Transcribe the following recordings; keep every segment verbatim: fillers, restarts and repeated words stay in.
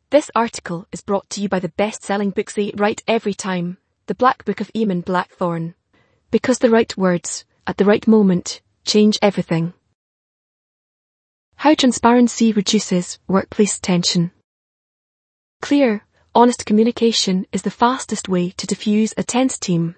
This article is brought to you by the best-selling books they write every time, The Black Book of Eamon Blackthorne. Because the right words, at the right moment, change everything. How transparency reduces workplace tension. Clear, honest communication is the fastest way to diffuse a tense team.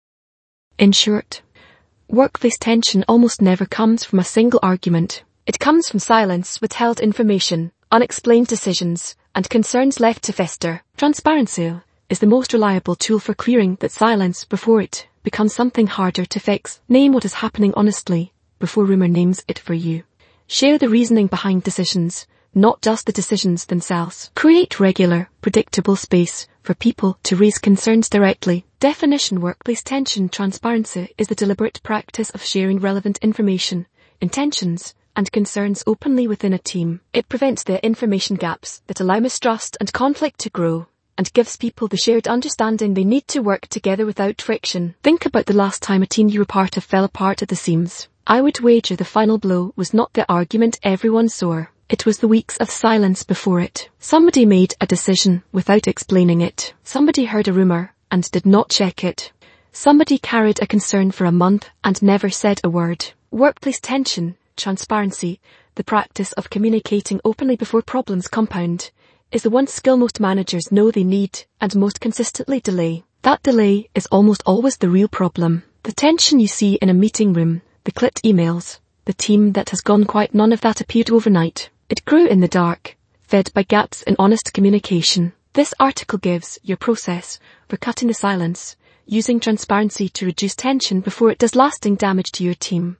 In short, workplace tension almost never comes from a single argument. It comes from silence, withheld information, unexplained decisions, and concerns left to fester. Transparency is the most reliable tool for clearing that silence before it becomes something harder to fix. Name what is happening honestly before rumor names it for you. Share the reasoning behind decisions, not just the decisions themselves. Create regular, predictable space for people to raise concerns directly. Definition: workplace tension. Transparency is the deliberate practice of sharing relevant information, intentions, and concerns openly within a team. It prevents the information gaps that allow mistrust and conflict to grow, and gives people the shared understanding they need to work together without friction. Think about the last time a team you were part of fell apart at the seams. I would wager the final blow was not the argument everyone saw. It was the weeks of silence before it. Somebody made a decision without explaining it. Somebody heard a rumor and did not check it. Somebody carried a concern for a month and never said a word. Workplace tension. Transparency, the practice of communicating openly before problems compound, is the one skill most managers know they need and most consistently delay. That delay is almost always the real problem. The tension you see in a meeting room, the clipped emails, the team that has gone quiet, none of that appeared overnight. It grew in the dark, fed by gaps in honest communication. This article gives your process for cutting the silence, using transparency to reduce tension before it does lasting damage to your team.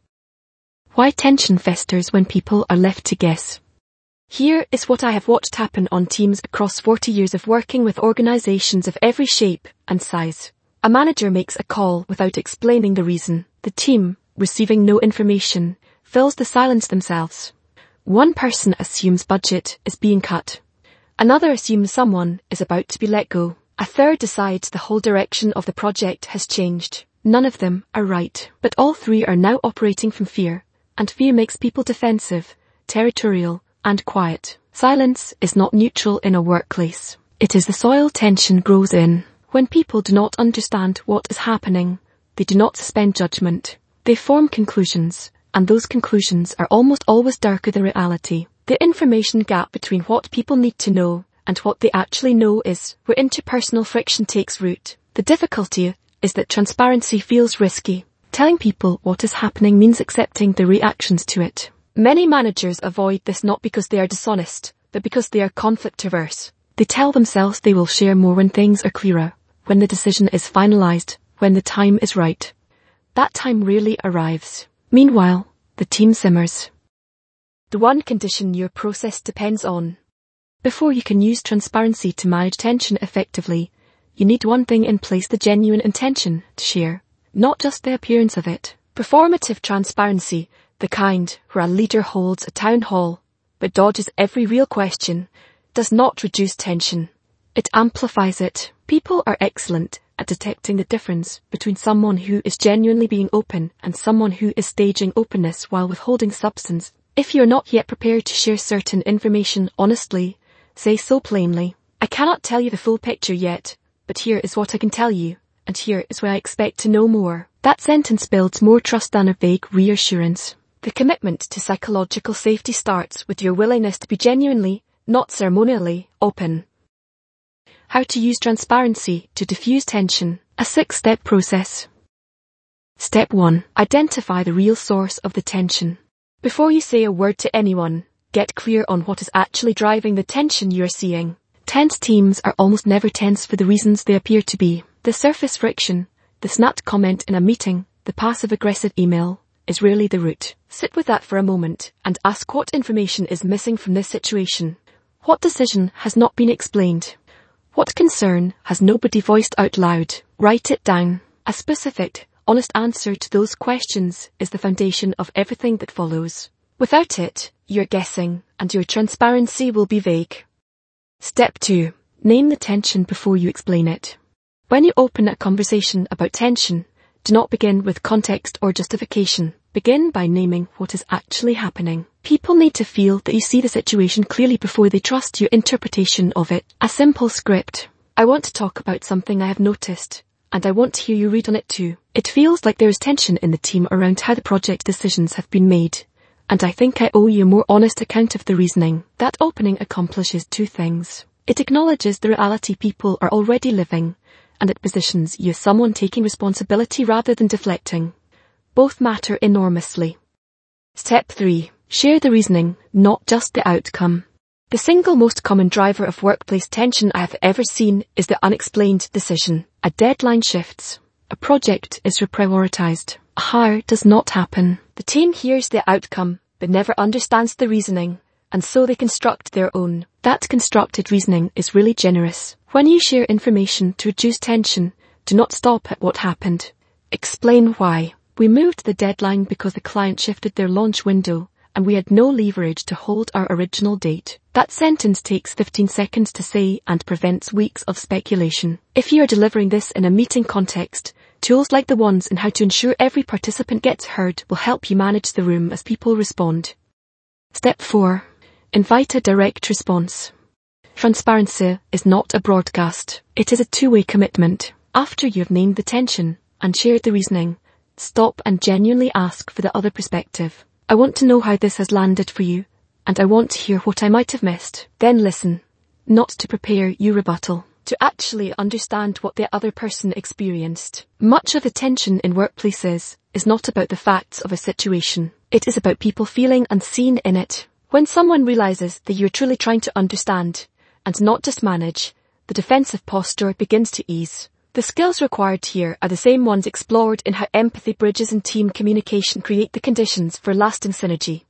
Why tension festers when people are left to guess. Here is what I have watched happen on teams across forty years of working with organizations of every shape and size. A manager makes a call without explaining the reason. The team, receiving no information, fills the silence themselves. One person assumes budget is being cut. Another assumes someone is about to be let go. A third decides the whole direction of the project has changed. None of them are right, but all three are now operating from fear. And fear makes people defensive, territorial, and quiet. Silence is not neutral in a workplace. It is the soil tension grows in. When people do not understand what is happening, they do not suspend judgment. They form conclusions, and those conclusions are almost always darker than reality. The information gap between what people need to know and what they actually know is where interpersonal friction takes root. The difficulty is that transparency feels risky. Telling people what is happening means accepting the reactions to it. Many managers avoid this not because they are dishonest, but because they are conflict averse. They tell themselves they will share more when things are clearer, when the decision is finalized, when the time is right. That time rarely arrives. Meanwhile, the team simmers. The one condition your process depends on. Before you can use transparency to manage tension effectively, you need one thing in place: the genuine intention to share. Not just the appearance of it. Performative transparency, the kind where a leader holds a town hall but dodges every real question, does not reduce tension. It amplifies it. People are excellent at detecting the difference between someone who is genuinely being open and someone who is staging openness while withholding substance. If you are not yet prepared to share certain information honestly, say so plainly. I cannot tell you the full picture yet, but here is what I can tell you. And here is where I expect to know more. That sentence builds more trust than a vague reassurance. The commitment to psychological safety starts with your willingness to be genuinely, not ceremonially, open. How to use transparency to diffuse tension. A six-step process. Step one. Identify the real source of the tension. Before you say a word to anyone, get clear on what is actually driving the tension you are seeing. Tense teams are almost never tense for the reasons they appear to be. The surface friction, the snapped comment in a meeting, the passive-aggressive email, is rarely the root. Sit with that for a moment and ask what information is missing from this situation. What decision has not been explained? What concern has nobody voiced out loud? Write it down. A specific, honest answer to those questions is the foundation of everything that follows. Without it, you're guessing, and your transparency will be vague. Step two. Name the tension before you explain it. When you open a conversation about tension, Do not begin with context or justification. Begin by naming what is actually happening. People need to feel that you see the situation clearly before they trust your interpretation of it. A simple script. I want to talk about something I have noticed, and I want to hear you read on it too. It feels like there is tension in the team around how the project decisions have been made, and I think I owe you a more honest account of the reasoning. That opening accomplishes two things. It acknowledges the reality people are already living, and it positions you as someone taking responsibility rather than deflecting. Both matter enormously. Step three. Share the reasoning, not just the outcome. The single most common driver of workplace tension I have ever seen is the unexplained decision. A deadline shifts. A project is reprioritized. A hire does not happen. The team hears the outcome, but never understands the reasoning, and so they construct their own. That constructed reasoning is really generous. When you share information to reduce tension, do not stop at what happened. Explain why. We moved the deadline because the client shifted their launch window, and we had no leverage to hold our original date. That sentence takes fifteen seconds to say and prevents weeks of speculation. If you are delivering this in a meeting context, tools like the ones in how to ensure every participant gets heard will help you manage the room as people respond. Step four. Invite a direct response. Transparency is not a broadcast. It is a two-way commitment. After you have named the tension and shared the reasoning, stop and genuinely ask for the other perspective. I want to know how this has landed for you, and I want to hear what I might have missed. Then listen, not to prepare your rebuttal, to actually understand what the other person experienced. Much of the tension in workplaces is not about the facts of a situation. It is about people feeling unseen in it. When someone realizes that you're truly trying to understand, and not just manage, the defensive posture begins to ease. The skills required here are the same ones explored in how empathy bridges and team communication create the conditions for lasting synergy.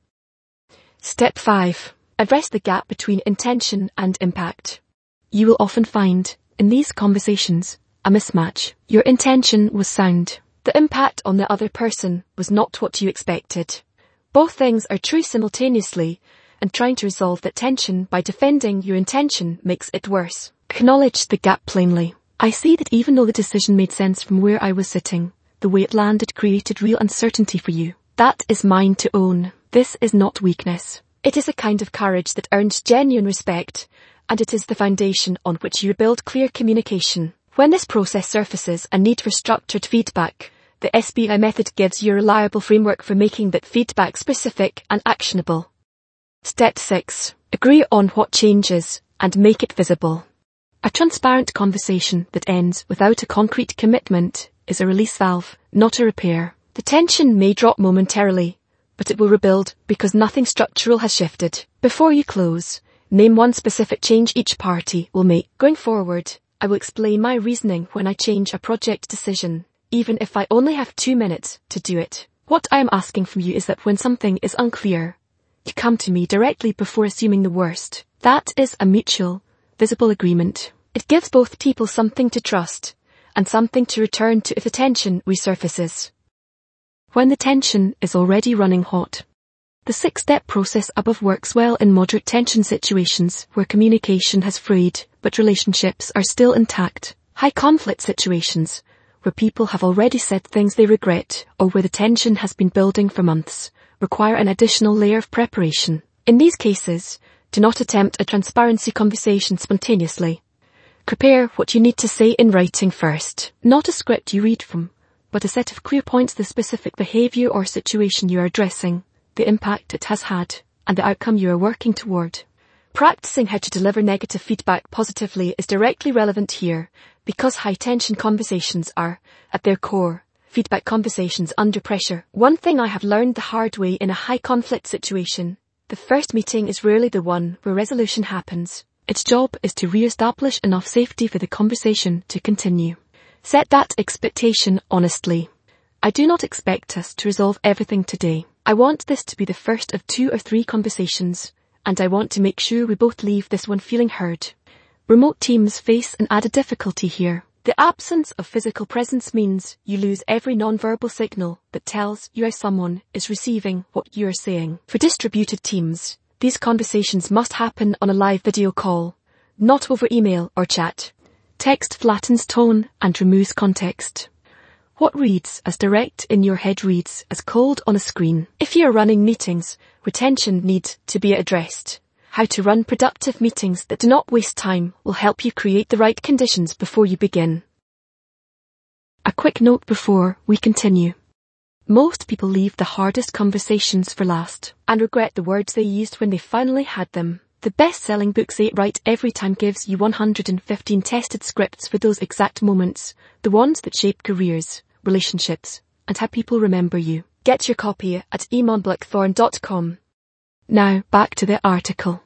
Step five. Address the gap between intention and impact. You will often find, in these conversations, a mismatch. Your intention was sound. The impact on the other person was not what you expected. Both things are true simultaneously, and trying to resolve that tension by defending your intention makes it worse. Acknowledge the gap plainly. I see that even though the decision made sense from where I was sitting, the way it landed created real uncertainty for you. That is mine to own. This is not weakness. It is a kind of courage that earns genuine respect, and it is the foundation on which you build clear communication. When this process surfaces a need for structured feedback, the S B I method gives you a reliable framework for making that feedback specific and actionable. Step six. Agree on what changes and make it visible. A transparent conversation that ends without a concrete commitment is a release valve, not a repair. The tension may drop momentarily, but it will rebuild because nothing structural has shifted. Before you close, name one specific change each party will make. Going forward, I will explain my reasoning when I change a project decision, even if I only have two minutes to do it. What I am asking from you is that when something is unclear, you come to me directly before assuming the worst. That is a mutual, visible agreement. It gives both people something to trust and something to return to if the tension resurfaces. When the tension is already running hot. The six-step process above works well in moderate tension situations where communication has frayed but relationships are still intact. High conflict situations where people have already said things they regret or where the tension has been building for months require an additional layer of preparation. In these cases, do not attempt a transparency conversation spontaneously. Prepare what you need to say in writing first. Not a script you read from, but a set of clear points the specific behaviour or situation you are addressing, the impact it has had, and the outcome you are working toward. Practicing how to deliver negative feedback positively is directly relevant here, because high-tension conversations are, at their core, feedback conversations under pressure. One thing I have learned the hard way in a high-conflict situation: the first meeting is rarely the one where resolution happens. Its job is to re-establish enough safety for the conversation to continue. Set that expectation honestly. I do not expect us to resolve everything today. I want this to be the first of two or three conversations, and I want to make sure we both leave this one feeling heard. Remote teams face an added difficulty here. The absence of physical presence means you lose every non-verbal signal that tells you how someone is receiving what you are saying. For distributed teams, these conversations must happen on a live video call, not over email or chat. Text flattens tone and removes context. What reads as direct in your head reads as cold on a screen. If you're running meetings, retention needs to be addressed. How to run productive meetings that do not waste time will help you create the right conditions before you begin. A quick note before we continue. Most people leave the hardest conversations for last and regret the words they used when they finally had them. The best-selling book Say It Right Every Time gives you one hundred fifteen tested scripts for those exact moments, the ones that shape careers, relationships, and how people remember you. Get your copy at eamon blackthorn dot com. Now, back to the article.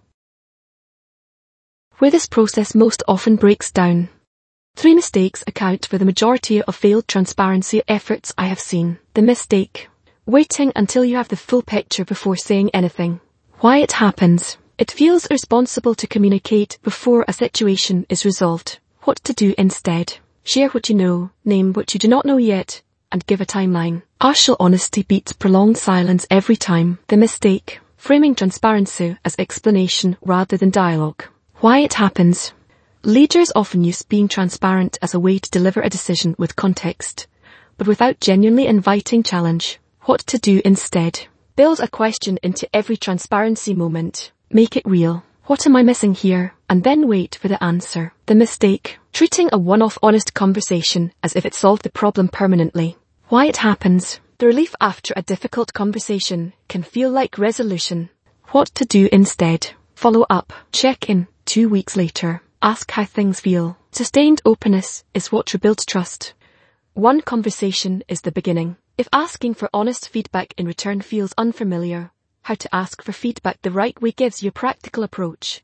Where this process most often breaks down. Three mistakes account for the majority of failed transparency efforts I have seen. The mistake: waiting until you have the full picture before saying anything. Why it happens. It feels irresponsible to communicate before a situation is resolved. What to do instead. Share what you know, name what you do not know yet, and give a timeline. Partial honesty beats prolonged silence every time. The mistake: framing transparency as explanation rather than dialogue. Why it happens. Leaders often use being transparent as a way to deliver a decision with context, but without genuinely inviting challenge. What to do instead. Build a question into every transparency moment. Make it real. What am I missing here? And then wait for the answer. The mistake: treating a one-off honest conversation as if it solved the problem permanently. Why it happens. The relief after a difficult conversation can feel like resolution. What to do instead. Follow up. Check in two weeks later. Ask how things feel. Sustained openness is what rebuilds trust. One conversation is the beginning. If asking for honest feedback in return feels unfamiliar, how to ask for feedback the right way gives you a practical approach.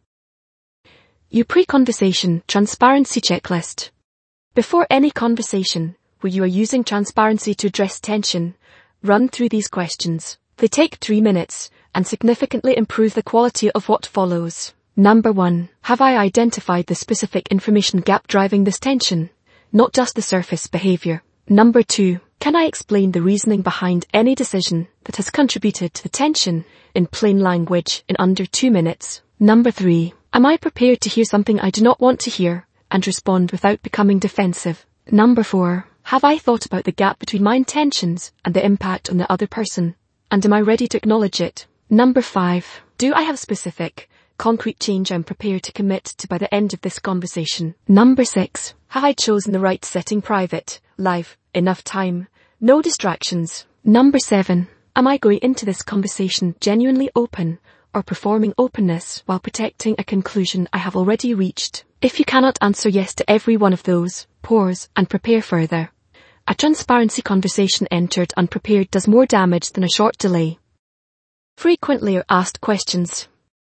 Your pre-conversation transparency checklist. Before any conversation where you are using transparency to address tension, run through these questions. They take three minutes and significantly improve the quality of what follows. Number one. Have I identified the specific information gap driving this tension, not just the surface behavior? Number two. Can I explain the reasoning behind any decision that has contributed to the tension in plain language in under two minutes? Number three. Am I prepared to hear something I do not want to hear and respond without becoming defensive? Number four. Have I thought about the gap between my intentions and the impact on the other person? And am I ready to acknowledge it? Number five. Do I have specific, concrete change I'm prepared to commit to by the end of this conversation? Number six. Have I chosen the right setting? Private, live, enough time, no distractions? Number seven. Am I going into this conversation genuinely open or performing openness while protecting a conclusion I have already reached? If you cannot answer yes to every one of those, pause and prepare further. A transparency conversation entered unprepared does more damage than a short delay. Frequently asked questions.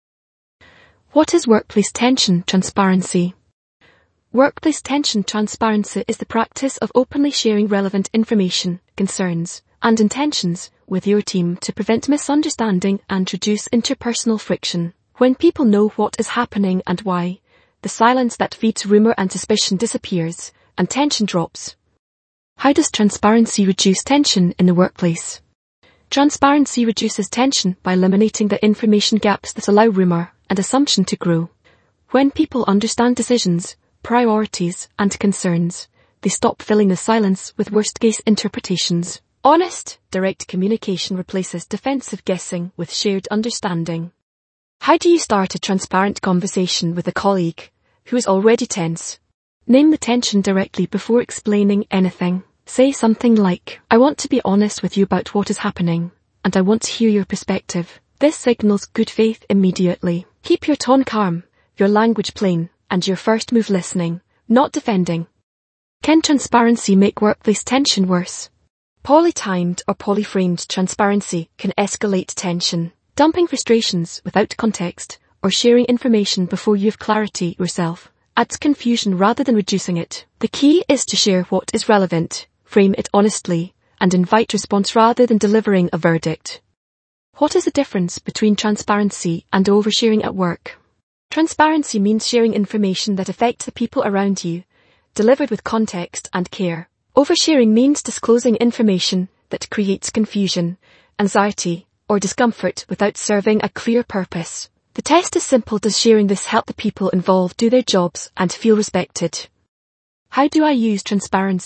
What is workplace tension transparency? Workplace tension transparency is the practice of openly sharing relevant information, concerns, and intentions with your team to prevent misunderstanding and reduce interpersonal friction. When people know what is happening and why, the silence that feeds rumor and suspicion disappears, and tension drops. How does transparency reduce tension in the workplace? Transparency reduces tension by eliminating the information gaps that allow rumor and assumption to grow. When people understand decisions, priorities, and concerns, they stop filling the silence with worst-case interpretations. Honest, direct communication replaces defensive guessing with shared understanding. How do you start a transparent conversation with a colleague who is already tense? Name the tension directly before explaining anything. Say something like, I want to be honest with you about what is happening, and I want to hear your perspective. This signals good faith immediately. Keep your tone calm, your language plain, and your first move listening, not defending. Can transparency make workplace tension worse? Poorly-timed or poorly-framed transparency can escalate tension. Dumping frustrations without context or sharing information before you have clarity yourself adds confusion rather than reducing it. The key is to share what is relevant, frame it honestly, and invite response rather than delivering a verdict. What is the difference between transparency and oversharing at work? Transparency means sharing information that affects the people around you, delivered with context and care. Oversharing means disclosing information that creates confusion, anxiety, or discomfort without serving a clear purpose. The test is simple. Does sharing this help the people involved do their jobs and feel respected? How do I use transparency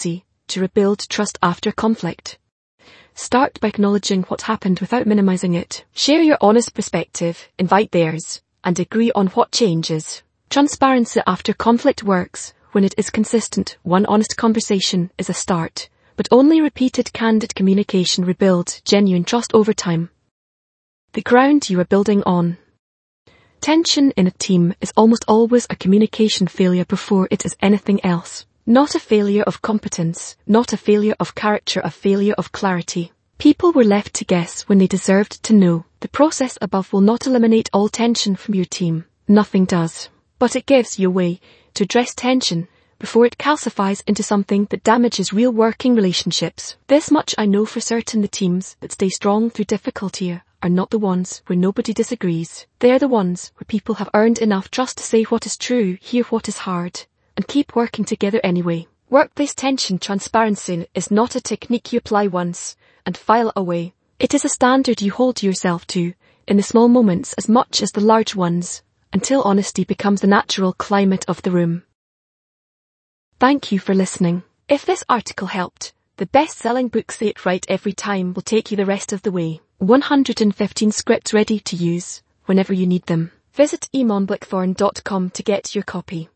to rebuild trust after conflict. Start by acknowledging what happened without minimizing it. Share your honest perspective, invite theirs, and agree on what changes. Transparency after conflict works when it is consistent. One honest conversation is a start, but only repeated candid communication rebuilds genuine trust over time. The ground you are building on. Tension in a team is almost always a communication failure before it is anything else. Not a failure of competence, not a failure of character, a failure of clarity. People were left to guess when they deserved to know. The process above will not eliminate all tension from your team. Nothing does. But it gives you a way to address tension before it calcifies into something that damages real working relationships. This much I know for certain: the teams that stay strong through difficulty are not the ones where nobody disagrees. They are the ones where people have earned enough trust to say what is true, hear what is hard, and keep working together anyway. Workplace tension transparency is not a technique you apply once and file away. It is a standard you hold yourself to, in the small moments as much as the large ones, until honesty becomes the natural climate of the room. Thank you for listening. If this article helped, the best-selling book Say It Right Every Time will take you the rest of the way. one hundred fifteen scripts ready to use whenever you need them. Visit eamon blackthorne dot com to get your copy.